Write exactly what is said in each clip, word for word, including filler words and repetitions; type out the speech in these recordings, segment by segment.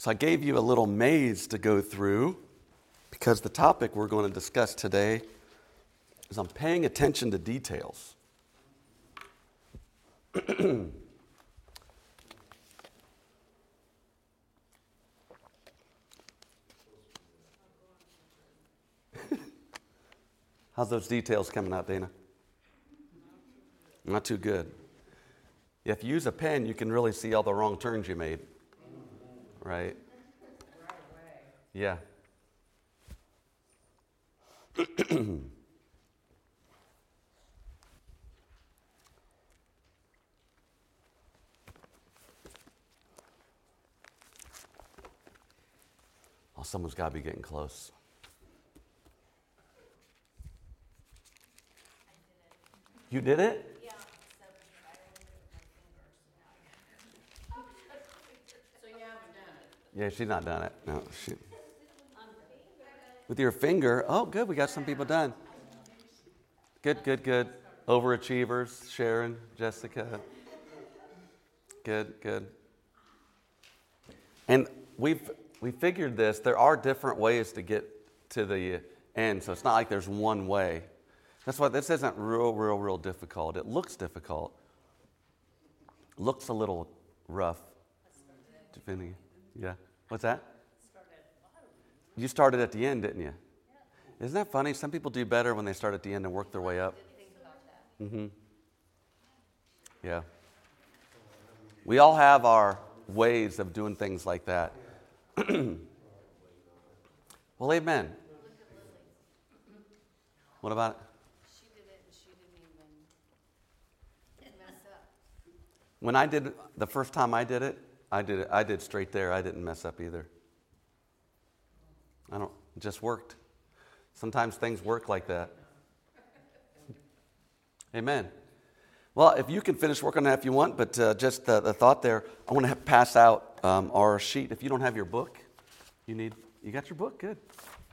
So I gave you a little maze to go through because the topic we're going to discuss today is on paying attention to details. How's those details coming out, Dana? Not too good. If you use a pen, you can really see all the wrong turns you made. Right? Yeah. Oh, someone's got to be getting close. You did it? Yeah. So you haven't done it? Yeah, she's not done it. No, she. With your finger. Oh, good. We got some people done. Good, good, good. Overachievers. Sharon, Jessica. Good, good. And we've we figured this. There are different ways to get to the end, so it's not like there's one way. That's why this isn't real, real, real difficult. It looks difficult. Looks a little rough. Depending. Yeah. What's that? You started at the end, didn't you? Isn't that funny? Some people do better when they start at the end and work their way up. Mm-hmm. Yeah. We all have our ways of doing things like that. Well, amen. What about it? She did it and she didn't even mess up. When I did the first time I did it, I did it. I did straight there. I didn't mess up either. I don't. It just worked. Sometimes things work like that. Amen. Well, if you can finish working on that if you want, but uh, just the, the thought there, I want to have, pass out um, our sheet. If you don't have your book, you need. You got your book? Good.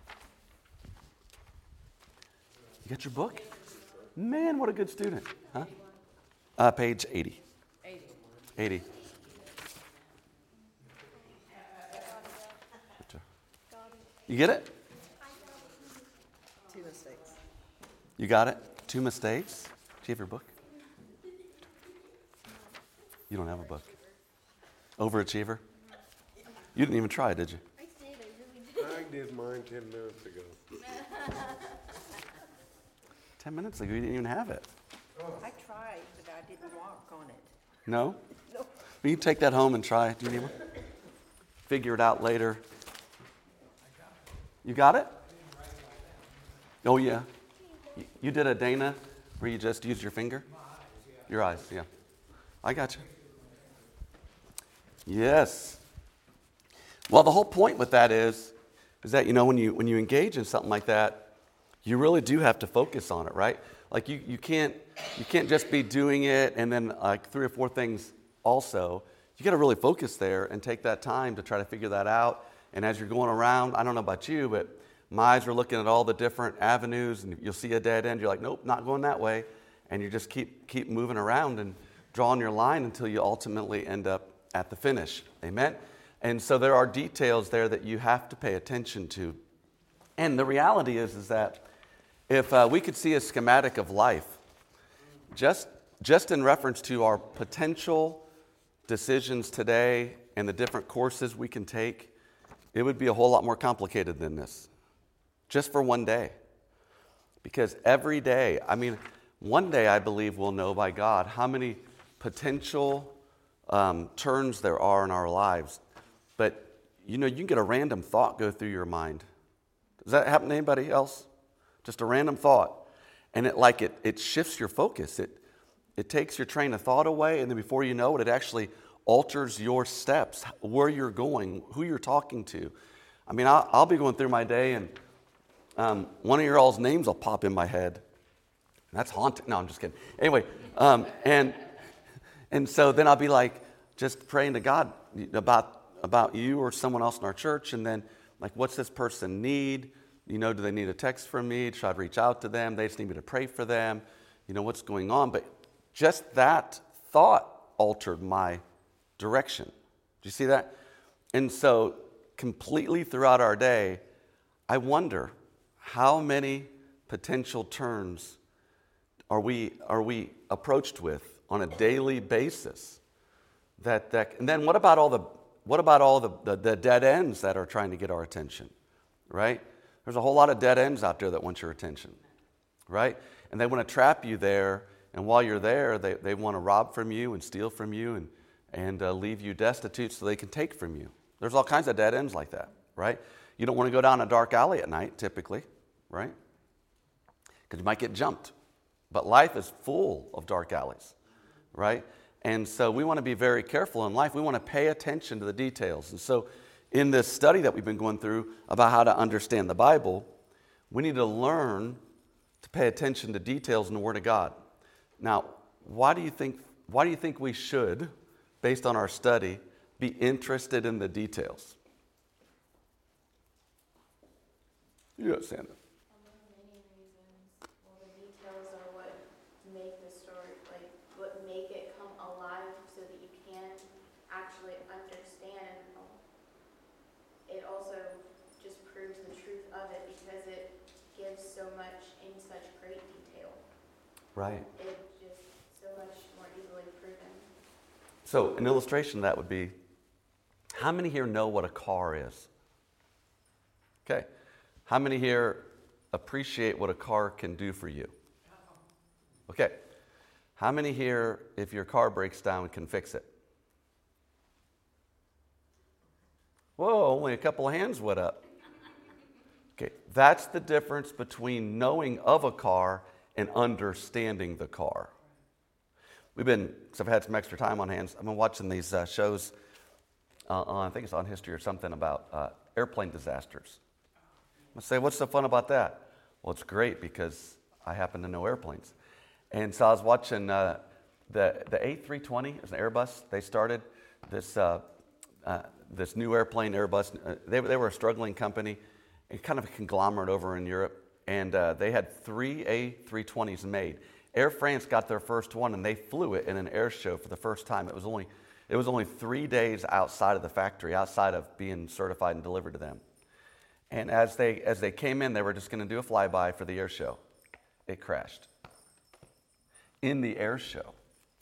You got your book? Man, what a good student. Huh? Uh, page eighty. eighty. eighty. You get it? Two mistakes. You got it? Two mistakes? Do you have your book? You don't have a book. Overachiever? You didn't even try, did you? I did, I really did. I did mine ten minutes ago. Ten minutes ago, you didn't even have it. I tried, but I didn't walk on it. No? No. Will you take that home and try? Do you need one? Figure it out later. You got it? Oh, yeah. You- You did a Dana where you just used your finger? Your eyes, yeah. I got you. Yes. Well, the whole point with that is, is that, you know, when you when you engage in something like that, you really do have to focus on it, right? Like you, you can't you can't just be doing it and then like three or four things also. You got to really focus there and take that time to try to figure that out. And as you're going around, I don't know about you, but my eyes are looking at all the different avenues, and you'll see a dead end. You're like, nope, not going that way. And you just keep keep moving around and drawing your line until you ultimately end up at the finish. Amen? And so there are details there that you have to pay attention to. And the reality is, is that if uh, we could see a schematic of life, just, just in reference to our potential decisions today and the different courses we can take, it would be a whole lot more complicated than this, just for one day. Because every day, I mean, one day I believe we'll know by God how many potential um, turns there are in our lives. But, you know, you can get a random thought go through your mind. Does that happen to anybody else? Just a random thought. And it like it, it shifts your focus. It, it takes your train of thought away, and then before you know it, it actually alters your steps, where you're going, who you're talking to. I mean, I'll, I'll be going through my day, and um, one of your all's names will pop in my head. That's haunting. No, I'm just kidding. Anyway, um, and and so then I'll be like just praying to God about about you or someone else in our church, and then like, what's this person need? You know, do they need a text from me? Should I reach out to them? They just need me to pray for them. You know, what's going on? But just that thought altered my direction. Do you see that? And so completely throughout our day, I wonder how many potential turns are we, are we approached with on a daily basis? That, that, and then what about all the what about all the, the, the dead ends that are trying to get our attention, right? There's a whole lot of dead ends out there that want your attention, right? And they want to trap you there, and while you're there, they, they want to rob from you and steal from you and, and uh, leave you destitute so they can take from you. There's all kinds of dead ends like that, right? You don't want to go down a dark alley at night, typically, right? Because you might get jumped. But life is full of dark alleys, right? And so we want to be very careful in life. We want to pay attention to the details. And so in this study that we've been going through about how to understand the Bible, we need to learn to pay attention to details in the Word of God. Now, why do you think, why do you think we should, based on our study, be interested in the details? Yeah, Sandra. Many reasons. Well, the details are what make the story, like, what make it come alive so that you can actually understand. It also just proves the truth of it because it gives so much in such great detail. Right. It just so much more easily proven. So an illustration of that would be, how many here know what a car is? Okay. How many here appreciate what a car can do for you? Okay. How many here, if your car breaks down, can fix it? Whoa, only a couple of hands went up. Okay, that's the difference between knowing of a car and understanding the car. We've been, because I've had some extra time on hands, I've been watching these uh, shows, uh, on, I think it's on History or something, about uh, airplane disasters. I say, what's so fun about that? Well, it's great because I happen to know airplanes. And so I was watching uh, the, the A three twenty, it's an Airbus. They started this, uh, uh, this new airplane, Airbus. Uh, they, they were a struggling company, and kind of a conglomerate over in Europe. And uh, they had three A three twenties made. Air France got their first one, and they flew it in an air show for the first time. It was only, it was only three days outside of the factory, outside of being certified and delivered to them. And as they as they came in, they were just going to do a flyby for the air show. It crashed. In the air show.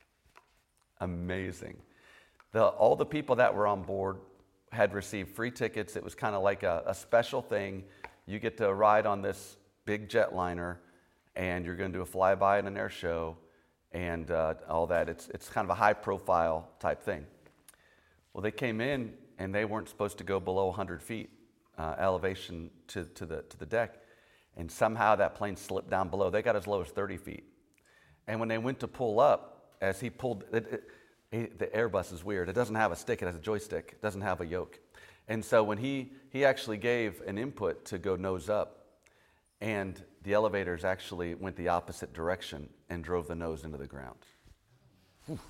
Amazing. The, all the people that were on board had received free tickets. It was kind of like a, a special thing. You get to ride on this big jetliner, and you're going to do a flyby in an air show, and uh, all that. It's it's kind of a high-profile type thing. Well, they came in, and they weren't supposed to go below one hundred feet. Uh, elevation to, to the to the deck, and somehow that plane slipped down below. They got as low as thirty feet, and when they went to pull up, as he pulled, it, it, it, the Airbus is weird. It doesn't have a stick; it has a joystick. It doesn't have a yoke, and so when he he actually gave an input to go nose up, and the elevators actually went the opposite direction and drove the nose into the ground. Whew.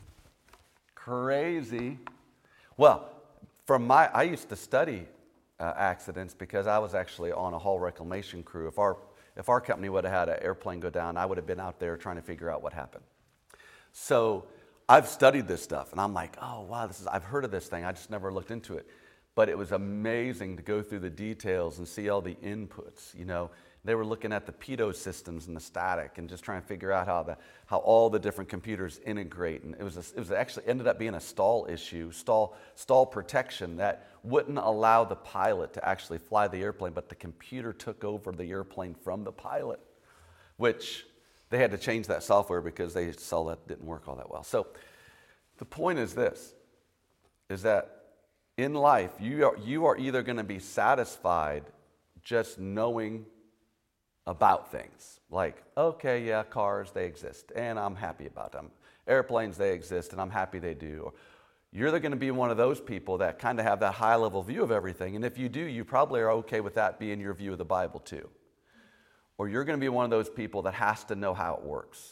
Crazy. Well, from my I used to study Uh, accidents because I was actually on a hull reclamation crew. If our if our company would have had an airplane go down, I would have been out there trying to figure out what happened. So I've studied this stuff, and I'm like, oh wow, this is I've heard of this thing. I just never looked into it. But it was amazing to go through the details and see all the inputs. You know, they were looking at the pitot systems and the static, and just trying to figure out how the how all the different computers integrate. And it was a, it was actually ended up being a stall issue, stall stall protection that wouldn't allow the pilot to actually fly the airplane, but the computer took over the airplane from the pilot, which they had to change that software because they saw that didn't work all that well. So the point is this, is that in life, you are, you are either going to be satisfied just knowing about things. Like, okay, yeah, cars, they exist, and I'm happy about them. Airplanes, they exist, and I'm happy they do. Or you're going to be one of those people that kind of have that high-level view of everything, and if you do, you probably are okay with that being your view of the Bible too. Or you're going to be one of those people that has to know how it works.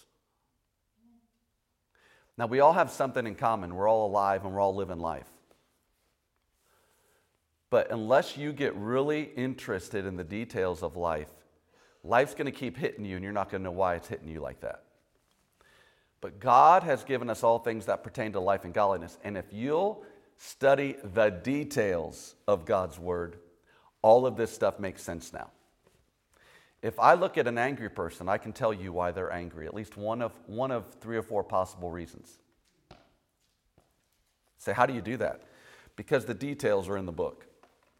Now, we all have something in common. We're all alive, and we're all living life. But unless you get really interested in the details of life, life's going to keep hitting you, and you're not going to know why it's hitting you like that. But God has given us all things that pertain to life and godliness. And if you'll study the details of God's word, all of this stuff makes sense now. If I look at an angry person, I can tell you why they're angry, at least one of, one of three or four possible reasons. Say, how do you do that? Because the details are in the book.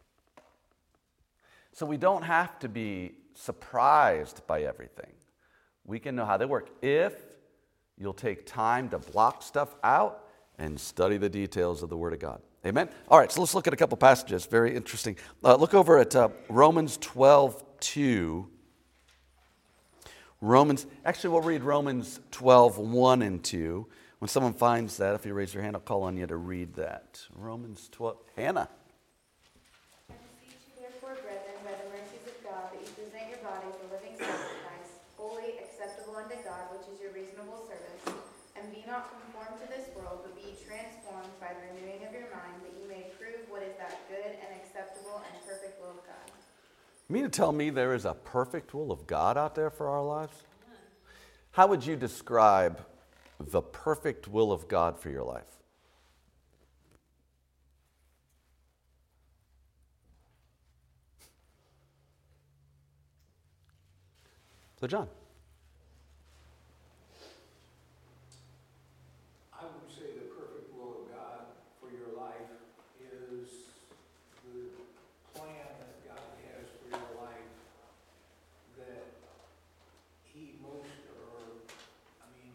So we don't have to be surprised by everything. We can know how they work if you'll take time to block stuff out and study the details of the Word of God. Amen? All right, so let's look at a couple passages. Very interesting. Uh, look over at uh, Romans twelve two. Romans, actually, we'll read Romans twelve one and two. When someone finds that, if you raise your hand, I'll call on you to read that. Romans twelve. Hannah. I beseech you therefore, brethren, by the mercies of God, that you present your bodies a living sacrifice, holy, acceptable unto God, which is your reasonable service. And be not conformed to this world, but be transformed by the renewing of your mind, that you may prove what is that good and acceptable and perfect will of God. You mean to tell me there is a perfect will of God out there for our lives? How would you describe the perfect will of God for your life? So, John. I would say the perfect will of God for your life is the plan that God has for your life, that he most, or, I mean,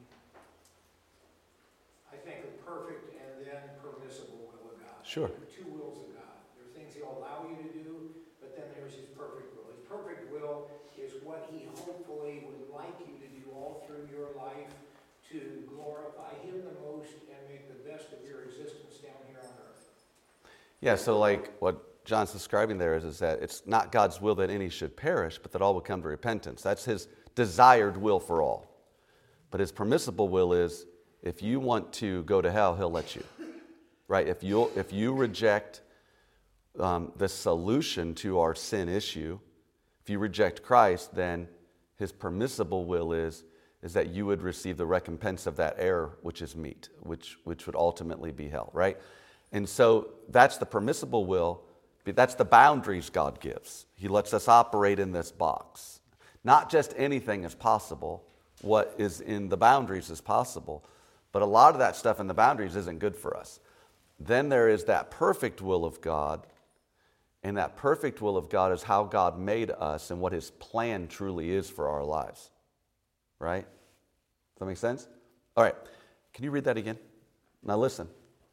I think of perfect and then permissible will of God. Sure. There are two wills of God. There are things he'll allow you to do, but then there's his perfect will. His perfect will is what he hopefully would like you to do all through your life to glorify him the most and make the best of your existence down here on earth. Yeah, so like what John's describing there is, is that it's not God's will that any should perish, but that all would come to repentance. That's his desired will for all. But his permissible will is, if you want to go to hell, he'll let you. Right? If you if you reject um, the solution to our sin issue, if you reject Christ, then his permissible will is, is that you would receive the recompense of that error, which is meat, which, which would ultimately be hell, right? And so that's the permissible will. That's the boundaries God gives. He lets us operate in this box. Not just anything is possible. What is in the boundaries is possible. But a lot of that stuff in the boundaries isn't good for us. Then there is that perfect will of God. And that perfect will of God is how God made us and what his plan truly is for our lives. Right? Does that make sense? All right. Can you read that again? Now listen.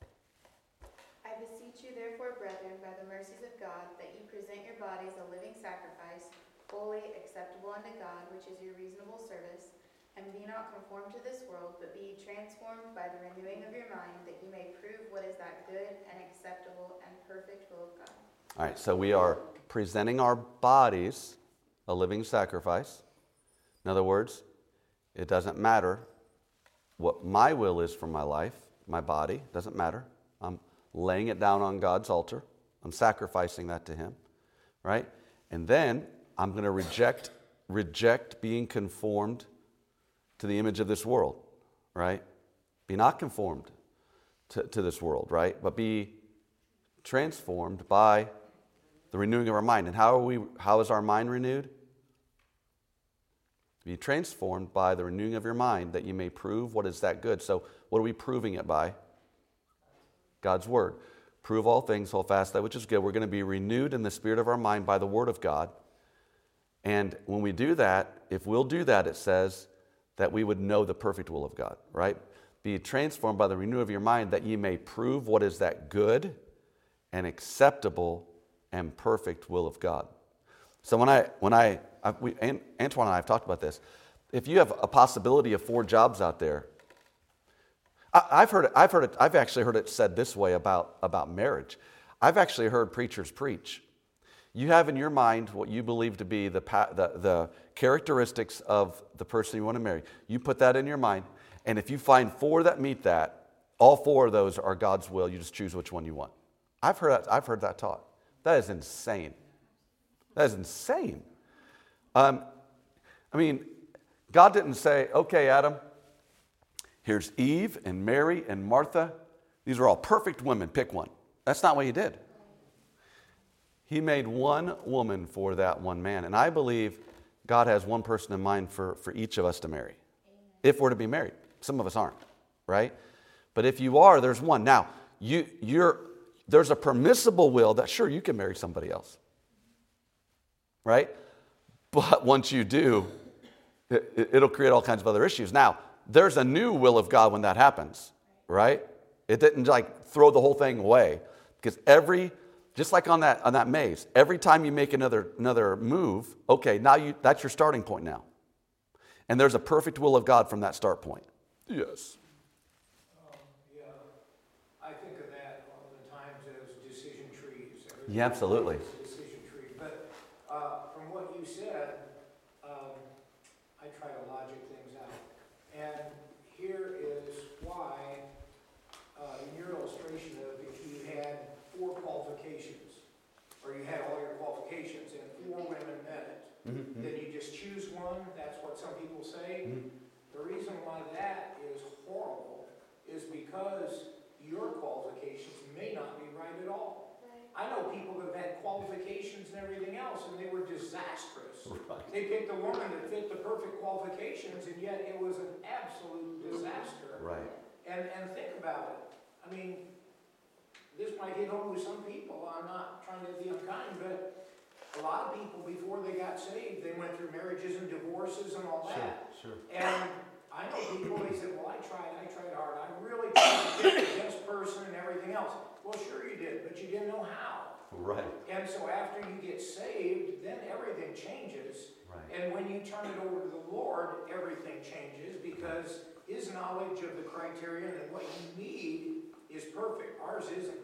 I beseech you therefore, brethren, by the mercies of God, that you present your bodies a living sacrifice, holy, acceptable unto God, which is your reasonable service. And be not conformed to this world, but be transformed by the renewing of your mind, that you may prove what is that good and acceptable and perfect will of God. All right, so we are presenting our bodies a living sacrifice. In other words, it doesn't matter what my will is for my life, my body, doesn't matter. I'm laying it down on God's altar. I'm sacrificing that to him, right? And then I'm going to reject, reject being conformed to the image of this world, right? Be not conformed to, to this world, right? But be transformed by the renewing of our mind. And how are we? How is our mind renewed? Be transformed by the renewing of your mind, that you may prove what is that good. So what are we proving it by? God's word. Prove all things, hold fast that which is good. We're going to be renewed in the spirit of our mind by the word of God. And when we do that, if we'll do that, it says that we would know the perfect will of God, right? Be transformed by the renewing of your mind, that ye may prove what is that good and acceptable and perfect will of God. So when I, when I, I we, Antoine and I have talked about this. If you have a possibility of four jobs out there, I, I've heard it, I've heard it, I've actually heard it said this way about, about marriage. I've actually heard preachers preach. You have in your mind what you believe to be the, the, the characteristics of the person you want to marry. You put that in your mind, and if you find four that meet that, all four of those are God's will. You just choose which one you want. I've heard that, I've heard that taught. That is insane. That is insane. Um, I mean, God didn't say, okay, Adam, here's Eve and Mary and Martha. These are all perfect women. Pick one. That's not what he did. He made one woman for that one man. And I believe God has one person in mind for, for each of us to marry. If we're to be married. Some of us aren't, right? But if you are, there's one. Now, you, you're, there's a permissible will that, sure, you can marry somebody else. Right? But once you do, it, it'll create all kinds of other issues. Now, there's a new will of God when that happens, right? It didn't like throw the whole thing away. Because every... Just like on that on that maze, every time you make another another move, okay, now you that's your starting point now. And there's a perfect will of God from that start point. Yes. Um, yeah, I think of that all the times as decision trees. Yeah, absolutely. Decision tree. But uh, from what you said, um, I try to logic things out. And here is why, uh, in your illustration of if you had four qualifications, or you had all your qualifications and four women met it, mm-hmm. then you just choose one. That's what some people say. Mm-hmm. The reason why that is horrible is because your qualifications may not be right at all. Right. I know people that have had qualifications and everything else, and they were disastrous. Right. They picked a woman that fit the perfect qualifications, and yet it was an absolute disaster. Right. And and think about it. I mean, this might hit home with some people. I'm not trying to be unkind, but a lot of people, before they got saved, they went through marriages and divorces and all that. Sure, sure. And I know people, they said, well, I tried, I tried hard. I really tried to get the best person and everything else. Well, sure you did, but you didn't know how. Right. And so after you get saved, then everything changes. Right. And when you turn it over to the Lord, everything changes because his knowledge of the criterion and what you need is perfect. Ours isn't.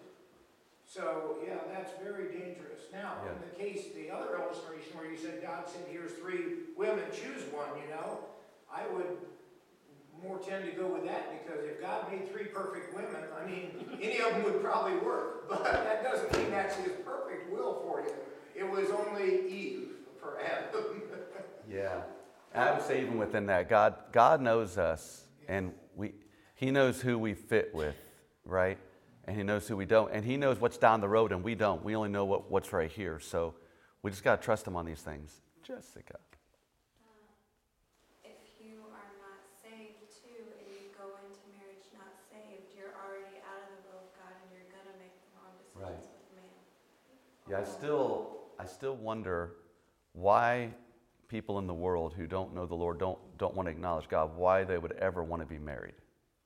So, yeah, that's very dangerous. Now, yeah. in the case, the other illustration where you said, God said, here's three women, choose one, you know, I would more tend to go with that because if God made three perfect women, I mean, any of them would probably work. But that doesn't mean that's his perfect will for you. It was only Eve for Adam. Yeah. I would say even within that, God, God knows us, and we, he knows who we fit with, right? And he knows who we don't. And he knows what's down the road, and we don't. We only know what, what's right here. So we just got to trust him on these things. Jessica. Uh, if you are not saved, too, and you go into marriage not saved, you're already out of the will of God, and you're going to make the wrong decisions right. with man. Yeah, I still, I still wonder why people in the world who don't know the Lord, don't, don't want to acknowledge God, why they would ever want to be married.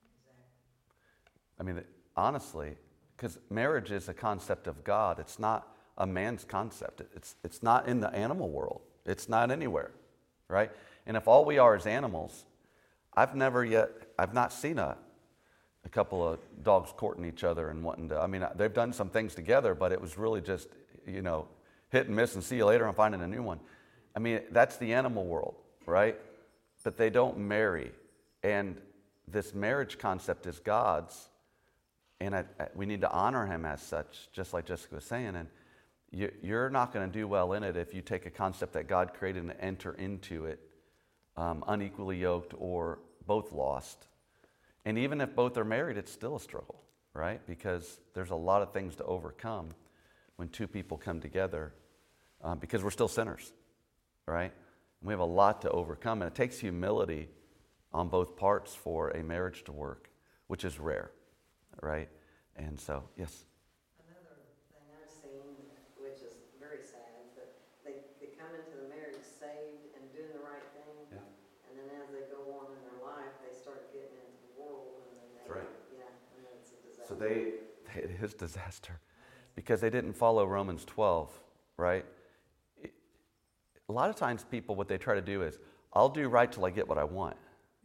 I mean, honestly, because marriage is a concept of God. It's not a man's concept. It's, it's not in the animal world. It's not anywhere, right? And if all we are is animals, I've never yet, I've not seen a, a couple of dogs courting each other and wanting to, I mean, they've done some things together, but it was really just, you know, hit and miss and see you later, I'm finding a new one. I mean, that's the animal world, right? But they don't marry. And this marriage concept is God's. And I, I, we need to honor him as such, just like Jessica was saying. And you, you're not going to do well in it if you take a concept that God created and enter into it um, unequally yoked or both lost. And even if both are married, it's still a struggle, right? Because there's a lot of things to overcome when two people come together um, because we're still sinners, right? And we have a lot to overcome. And it takes humility on both parts for a marriage to work, which is rare. Right? And so, yes. Another thing I've seen, which is very sad, but they, they come into the marriage saved and doing the right thing, yeah. And then as they go on in their life, they start getting into the world, and then they, That's right. Yeah, and then it's a disaster. So they, it is disaster because they didn't follow Romans twelve, right? It, a lot of times people, what they try to do is, I'll do right till I get what I want.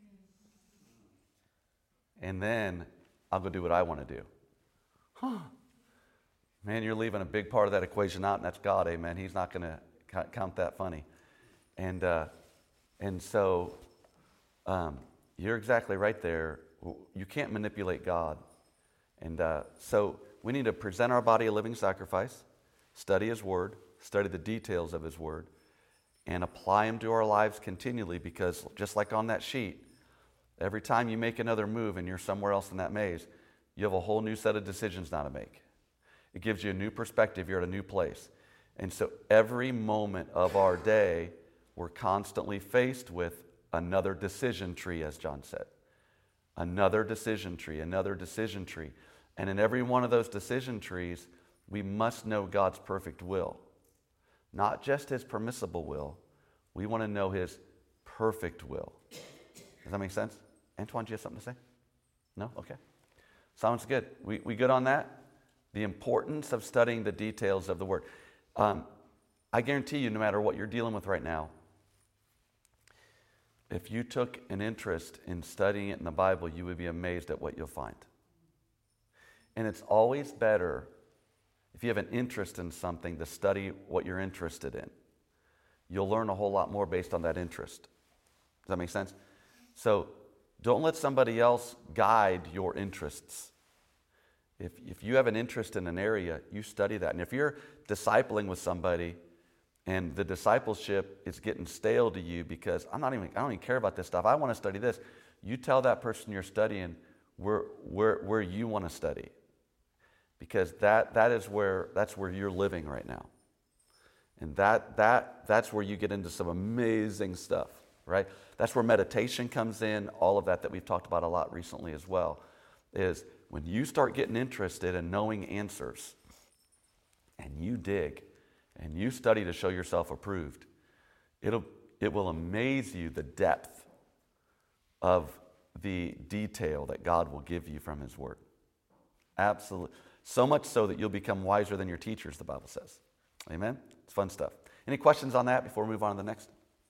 And then I'll go do what I want to do. Huh. Man, you're leaving a big part of that equation out, and that's God, amen. He's not going to count that funny. And uh, and so um, you're exactly right there. You can't manipulate God. And uh, so we need to present our body a living sacrifice, study his word, study the details of his word, and apply him to our lives continually because just like on that sheet, every time you make another move and you're somewhere else in that maze, you have a whole new set of decisions now to make. It gives you a new perspective. You're at a new place. And so every moment of our day, we're constantly faced with another decision tree, as John said. Another decision tree, another decision tree. And in every one of those decision trees, we must know God's perfect will. Not just his permissible will. We want to know his perfect will. Does that make sense? Antoine, do you have something to say? No? Okay. Sounds good. We, we good on that? The importance of studying the details of the Word. Um, I guarantee you, no matter what you're dealing with right now, if you took an interest in studying it in the Bible, you would be amazed at what you'll find. And it's always better, if you have an interest in something, to study what you're interested in. You'll learn a whole lot more based on that interest. Does that make sense? So don't let somebody else guide your interests. If, if you have an interest in an area, you study that. And if you're discipling with somebody and the discipleship is getting stale to you because I'm not even, I don't even care about this stuff, I want to study this, you tell that person you're studying where, where, where you want to study. Because that, that is where, that's where you're living right now. And that, that, that's where you get into some amazing stuff, right? That's where meditation comes in, all of that that we've talked about a lot recently as well, is when you start getting interested in knowing answers and you dig and you study to show yourself approved, it'll, it will amaze you the depth of the detail that God will give you from his word. Absolutely. So much so that you'll become wiser than your teachers, the Bible says. Amen? It's fun stuff. Any questions on that before we move on to the next?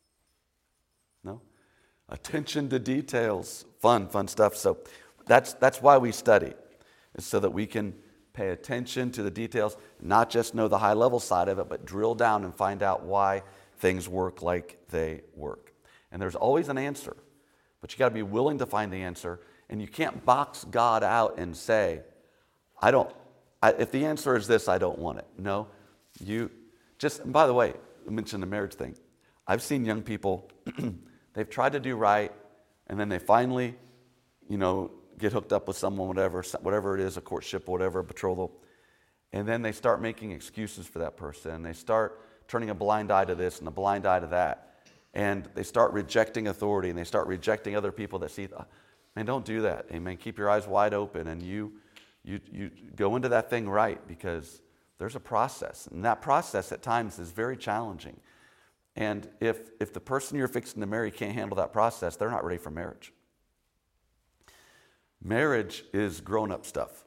No? Attention to details. Fun, fun stuff. So that's that's why we study, is so that we can pay attention to the details, not just know the high level side of it, but drill down and find out why things work like they work. And there's always an answer, but you got to be willing to find the answer, and you can't box God out and say, I don't, I, if the answer is this, I don't want it. No, you just, and by the way, I mentioned the marriage thing. I've seen young people, they've tried to do right, and then they finally, you know, get hooked up with someone, whatever, whatever it is, a courtship, whatever, a betrothal, and then they start making excuses for that person, and they start turning a blind eye to this and a blind eye to that, and they start rejecting authority, and they start rejecting other people that see, man, don't do that, amen. Keep your eyes wide open, and you, you, you go into that thing right, because there's a process, and that process at times is very challenging. And if if the person you're fixing to marry can't handle that process, they're not ready for marriage. Marriage is grown-up stuff.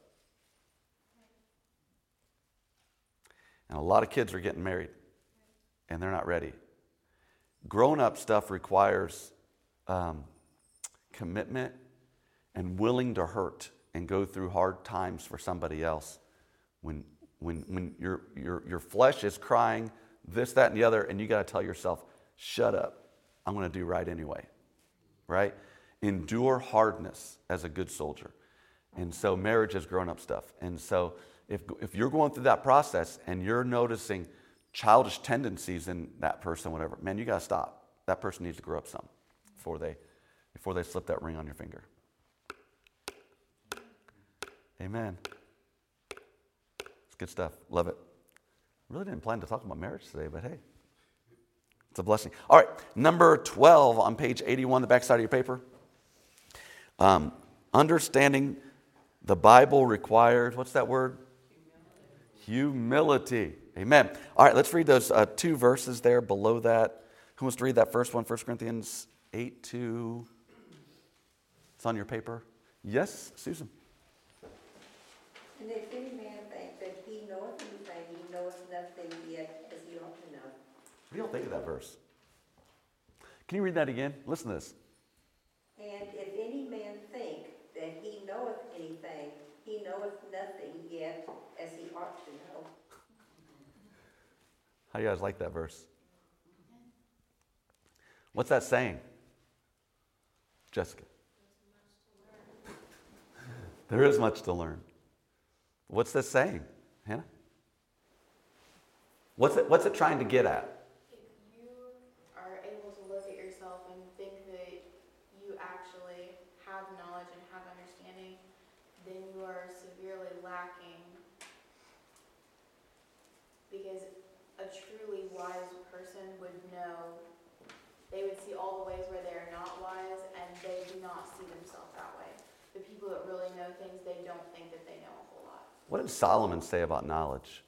And a lot of kids are getting married, and they're not ready. Grown-up stuff requires um, commitment and willing to hurt and go through hard times for somebody else. When when when your your your flesh is crying this, that, and the other, and you got to tell yourself, shut up. I'm going to do right anyway, right? Endure hardness as a good soldier. And so marriage is grown-up stuff. And so if if you're going through that process and you're noticing childish tendencies in that person, whatever, man, you got to stop. That person needs to grow up some before they before they slip that ring on your finger. Amen. It's good stuff. Love it. Really didn't plan to talk about marriage today, but hey, it's a blessing. All right, number twelve on page eighty-one, the backside of your paper. Um, understanding the Bible requires, what's that word? Humility. Humility. Amen. All right, let's read those uh, two verses there below that. Who wants to read that first one? First Corinthians eight two. It's on your paper. Yes, Susan. And if any man think that he knoweth anything, he knoweth nothing yet as he ought to know. What do y'all think of that verse? Can you read that again? Listen to this. And if any man think that he knoweth anything, he knoweth nothing yet as he ought to know. How do you guys like that verse? What's that saying? Jessica. There is much to learn. What's this saying, Hannah? What's it, what's it trying to get at? If you are able to look at yourself and think that you actually have knowledge and have understanding, then you are severely lacking because a truly wise person would know, they would see all the ways where they are not wise, and they do not see themselves that way. The people that really know things, they don't think that they know a whole lot. What did Solomon say about knowledge?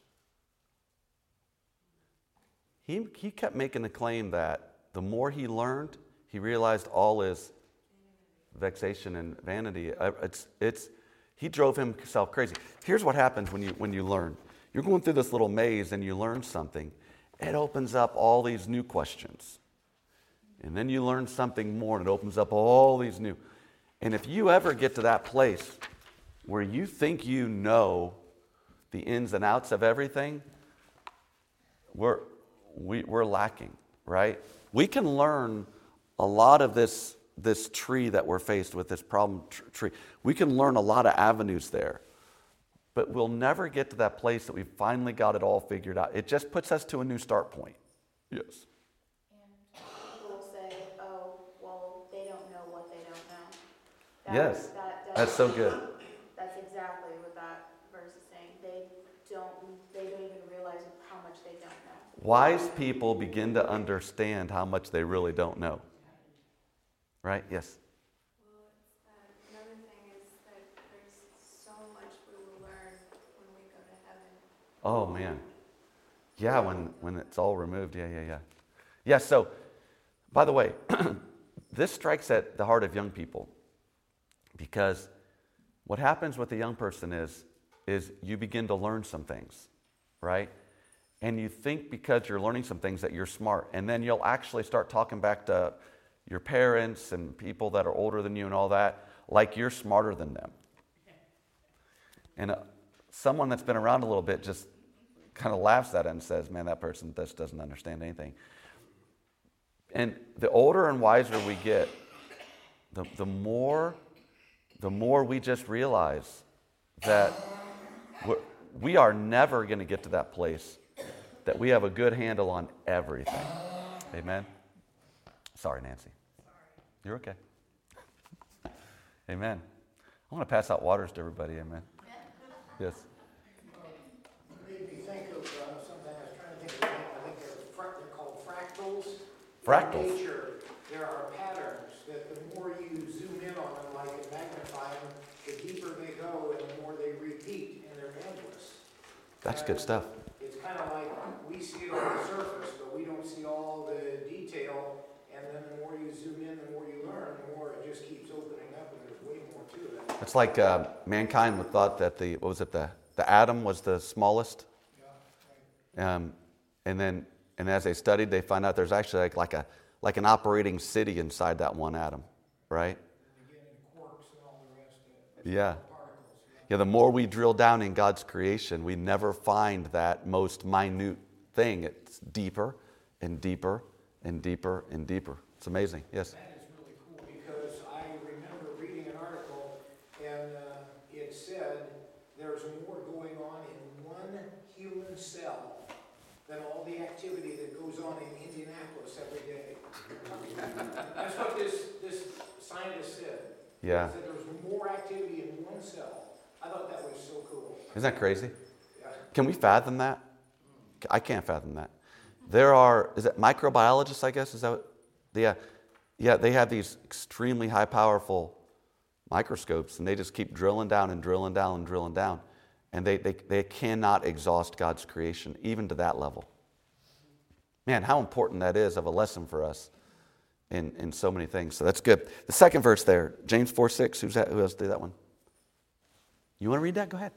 He, he kept making the claim that the more he learned, he realized all is vexation and vanity. Uh, It's, it's, he drove himself crazy. Here's what happens when you, when you learn. You're going through this little maze and you learn something. It opens up all these new questions. And then you learn something more and it opens up all these new. And if you ever get to that place where you think you know the ins and outs of everything, we're, we, we're lacking, right? We can learn a lot of this, this tree that we're faced with, this problem tr- tree. We can learn a lot of avenues there. But we'll never get to that place that we finally got it all figured out. It just puts us to a new start point. Yes. And people will say, oh, well, they don't know what they don't know. That- Yes. that- That's so good. That's exactly what that verse is saying. They don't, they don't even realize how much they don't know. Wise people begin to understand how much they really don't know. Right? Yes. Well, it's that, another thing is that there's so much we will learn when we go to heaven. Oh, man. Yeah, when, when it's all removed. Yeah, yeah, yeah. Yeah, so, by the way, this strikes at the heart of young people. Because what happens with a young person is, is you begin to learn some things, right? And you think because you're learning some things that you're smart. And then you'll actually start talking back to your parents and people that are older than you and all that, like you're smarter than them. And uh, someone that's been around a little bit just kind of laughs at it and says, man, that person just doesn't understand anything. And the older and wiser we get, the, the more... the more we just realize that we're, we are never going to get to that place that we have a good handle on everything. Amen? Sorry, Nancy. You're okay. Amen. I want to pass out waters to everybody. Amen. Yes. Made me think of uh, something I was trying to think of. I think they're, fra- they're called fractals. Fractals. In nature, there are patterns that the more you zoom in on them, like and magnify them, the deeper they go and the more they repeat, and they're endless. That's good stuff. It's kind of like we see it on the surface, but we don't see all the detail. And then the more you zoom in, the more you learn, the more it just keeps opening up, and there's way more to it. It's like uh, mankind thought that the, what was it, the, the atom was the smallest. Yeah, Um, and then, and as they studied, they found out there's actually like, like a like an operating city inside that one atom, right? and again, in quarks and all the rest of it. Yeah. Particles. Yeah, the more we drill down in God's creation, we never find that most minute thing. It's deeper and deeper and deeper and deeper. It's amazing. Yes? That is really cool because I remember reading an article and uh, it said there's more going on in one human cell than all the activity that goes on in Indianapolis every day. That's what this, this scientist said. Yeah. He said there's more activity in one cell. I thought that was so cool. Isn't that crazy? Yeah. Can we fathom that? I can't fathom that. There are, is it microbiologists, I guess? Is that what, yeah, yeah, they have these extremely high powerful microscopes and they just keep drilling down and drilling down and drilling down. And they, they, they cannot exhaust God's creation, even to that level. Man, how important that is of a lesson for us in, in so many things. So that's good. The second verse there, James four six. Who's that? Who else did that one? You want to read that? Go ahead.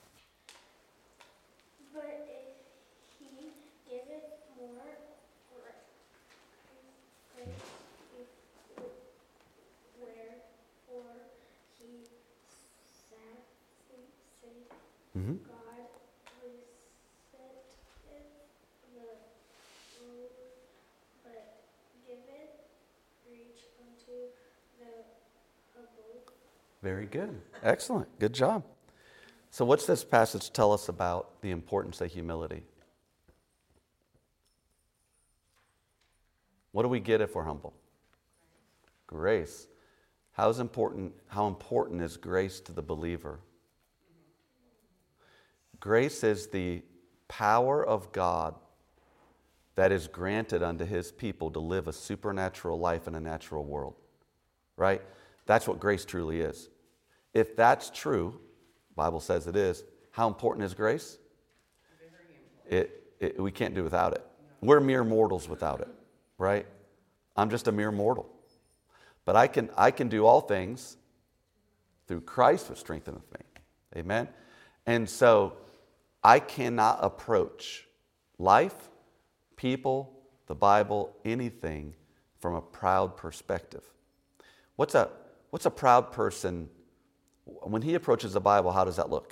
But if he giveth more grace, wherefore he saith, Mm-hmm. God resisteth the proud, but giveth grace unto the humble. Very good. Excellent. Good job. So what's this passage tell us about the importance of humility? What do we get if we're humble? Grace. How's important, how important is grace to the believer? Grace is the power of God that is granted unto his people to live a supernatural life in a natural world, right? That's what grace truly is. If that's true, the Bible says it is, how important is grace? It, it, we can't do without it. We're mere mortals without it, right? I'm just a mere mortal. But I can, I can do all things through Christ who strengtheneth me. Amen? And so I cannot approach life, people, the Bible, anything from a proud perspective. What's a, what's a proud person, when he approaches the Bible, how does that look?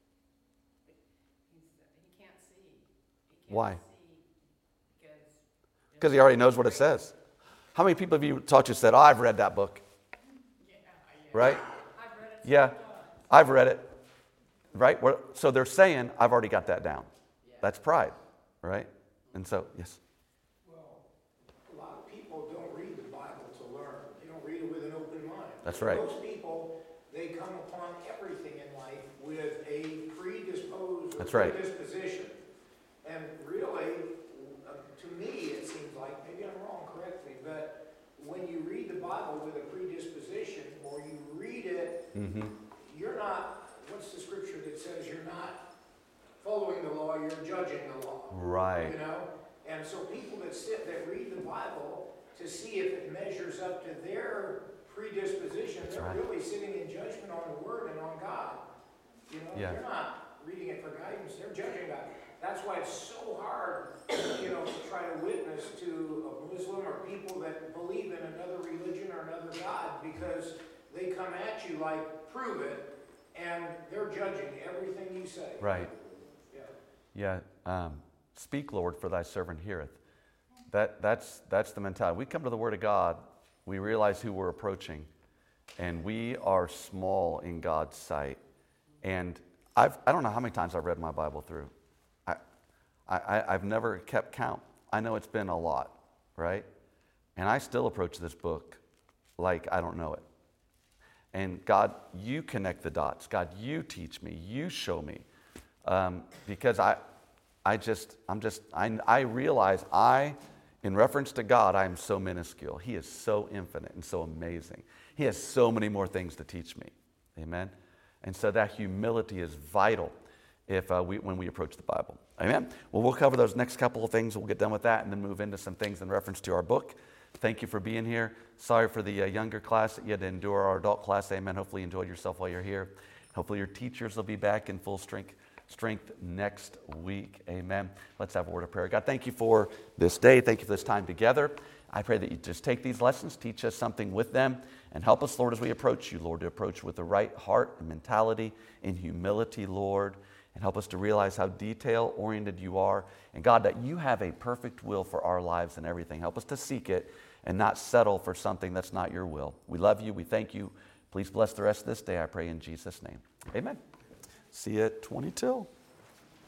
He can't see. He can't Why? see because Because he already knows what it says. How many people have you talked to said, oh, I've read that book? yeah, yeah. Right? I've read it. Yeah, several times. I've read it. Right? We're- So they're saying, I've already got that down. Yeah. That's pride, right? And so, yes. Well, a lot of people don't read the Bible to learn. They don't read it with an open mind. That's right. Most people, they come upon everything in life with a predisposed or That's right. predisposition. And really, uh, to me, it seems like, maybe I'm wrong, correct me, but when you read the Bible with a predisposition, or you read it, Mm-hmm. you're not, what's the scripture that says you're not following the law, you're judging the law? Right. You know? And so people that sit, that read the Bible to see if it measures up to their predisposition, That's they're right. really sitting in judgment on the Word and on God. You know, Yeah. they're not reading it for guidance, they're judging God. That's why it's so hard, you know, to try to witness to a Muslim or people that believe in another religion or another God, because they come at you like, prove it, and they're judging everything you say. Right. Yeah. Yeah. Um, Speak, Lord, for thy servant heareth. That, that's, that's the mentality. We come to the Word of God, we realize who we're approaching, and we are small in God's sight. And I've, I don't know how many times I've read my Bible through. I, I, I've never kept count. I know it's been a lot, right? And I still approach this book like I don't know it. And God, you connect the dots. God, you teach me. You show me. Um, because I, I just, I'm just, I, I realize I, in reference to God, I am so minuscule. He is so infinite and so amazing. He has so many more things to teach me. Amen? And so that humility is vital if uh, we, when we approach the Bible. Amen? Well, we'll cover those next couple of things. We'll get done with that and then move into some things in reference to our book. Thank you for being here. Sorry for the uh, younger class that you had to endure our adult class. Amen. Hopefully you enjoyed yourself while you're here. Hopefully your teachers will be back in full strength, strength next week. Amen. Let's have a word of prayer. God, thank you for this day. Thank you for this time together. I pray that you just take these lessons, teach us something with them, and help us, Lord, as we approach you, Lord, to approach with the right heart and mentality in humility, Lord, and help us to realize how detail-oriented you are. And God, that you have a perfect will for our lives and everything. Help us to seek it and not settle for something that's not your will. We love you. We thank you. Please bless the rest of this day, I pray in Jesus' name. Amen. See you at twenty till.